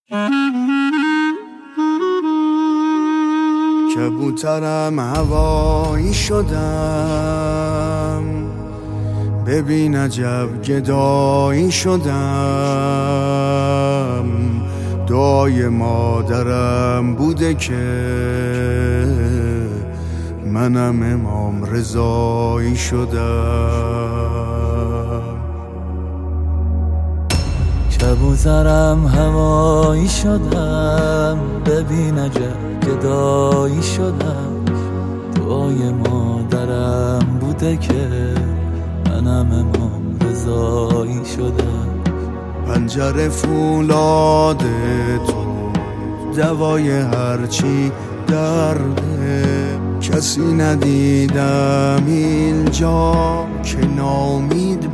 کبوترم هوایی شدم، ببین عجب گدایی شدم. دعای مادرم بوده که منم امام رضایی شدم. کبوترم هوایی شدم، ببین عجب گدایی شدم. دعای مادرم بوده که منم امام رضایی شدم. پنجره فولاد تو دوای هرچی درده، کسی ندیدم اینجا که نامید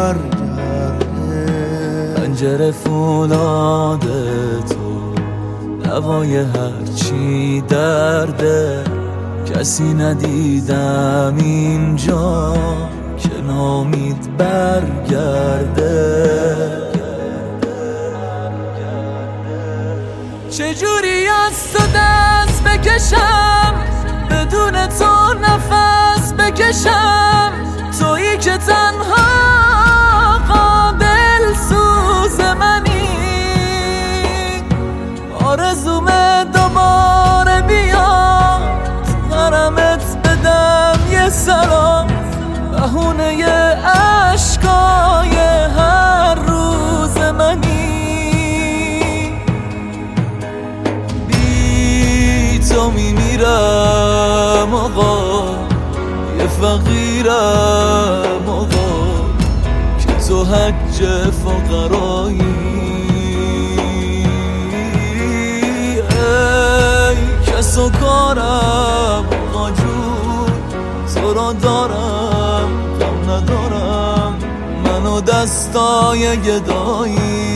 برگرده. پنجره فولاد تو دوای هرچی درده، کسی ندیدم اینجا که نامید برگرده. چجوری از تو دست بکشم، بدون تو نفس بکشم. تویی که تنها قابل سوز منی، آرزومه دوباره بیاد غرمت بدم یه سلام. بهونه عشقای هر روز منی، بی تو میمیرم آقا، یه فقیرم آقا، که تو حج فقرایی. ای کس و کارم آقا جون، تو را دارم غم ندارم، منو دستای گدایی.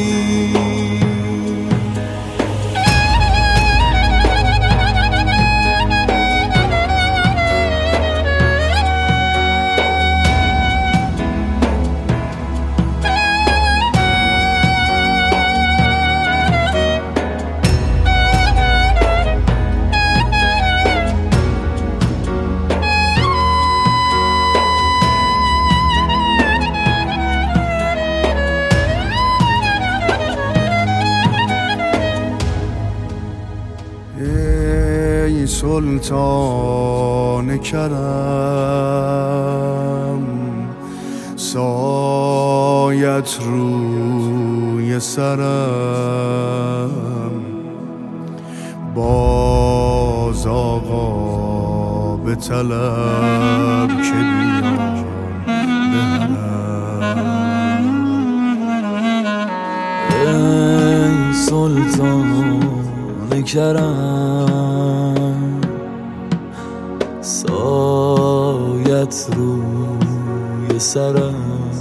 ای سلطان کرم، سایت روی سرم. باز آقا به طلب که بیام بهرم. ای سلطان کرم، سایت روی سرم.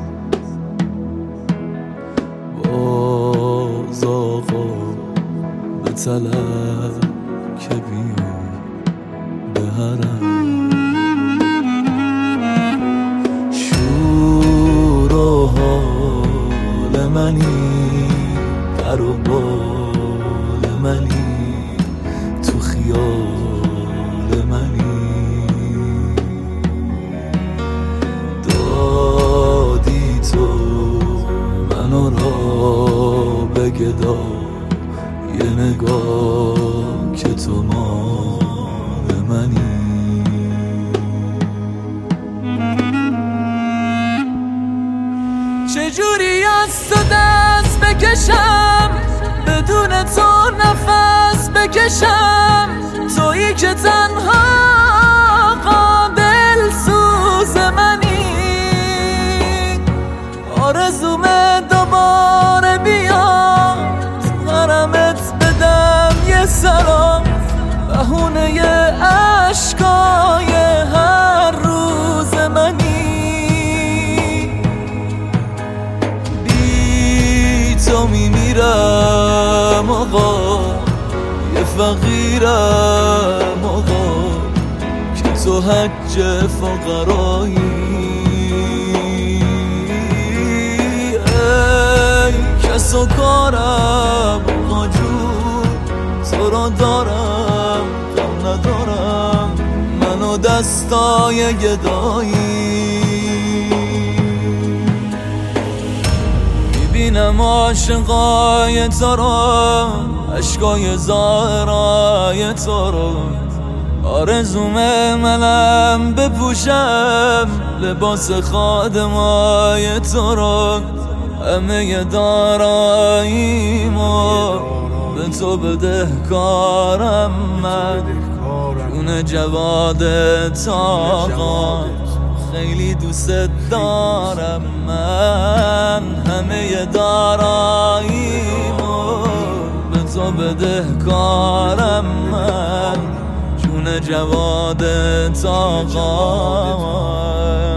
باز آقا به طلب که بیام بهرم. شور و حال منی، پر و بال منی، تو خیال منی. دادی تو منو را به گدا، یه نگاه که تو مال منی. چجوری از تو دست بکشم، بدون تو نفس بکشم. تویی که تنها قابل سوز منی، آرزومه دوباره بیاد غرمت بدم یه سلام. بهونه عشقای هر روز منی، بی تو میمیرم آقا، یه فقیرم آقا، که تو حج فقرایی. ای کس حس و کارم آجور تو را دارم کم ندارم منو دستای گدایی میبینم عاشقای تو را عشقای ظاهرای تو را آرزومه منم بپوشم لباس خادمای تو را همه داراییمو به تو بدهکارم من جون جواد طاقات خیلی دوست دارم من همه داراییمو به تو بدهکارم من جون جواد طاقات